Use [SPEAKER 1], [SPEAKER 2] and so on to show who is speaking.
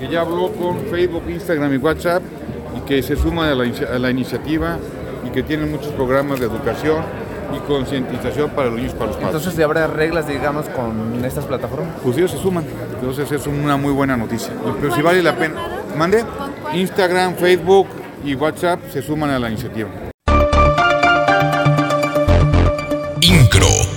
[SPEAKER 1] ya habló con Facebook, Instagram y WhatsApp y que se suman a la iniciativa y que tienen muchos programas de educación y concientización para los niños, para los padres.
[SPEAKER 2] Entonces, ¿ya habrá reglas, digamos, con estas plataformas?
[SPEAKER 1] Pues ellos se suman, entonces es una muy buena noticia. Pero si vale la pena, mande, Instagram, Facebook y WhatsApp se suman a la iniciativa.
[SPEAKER 3] INCRO.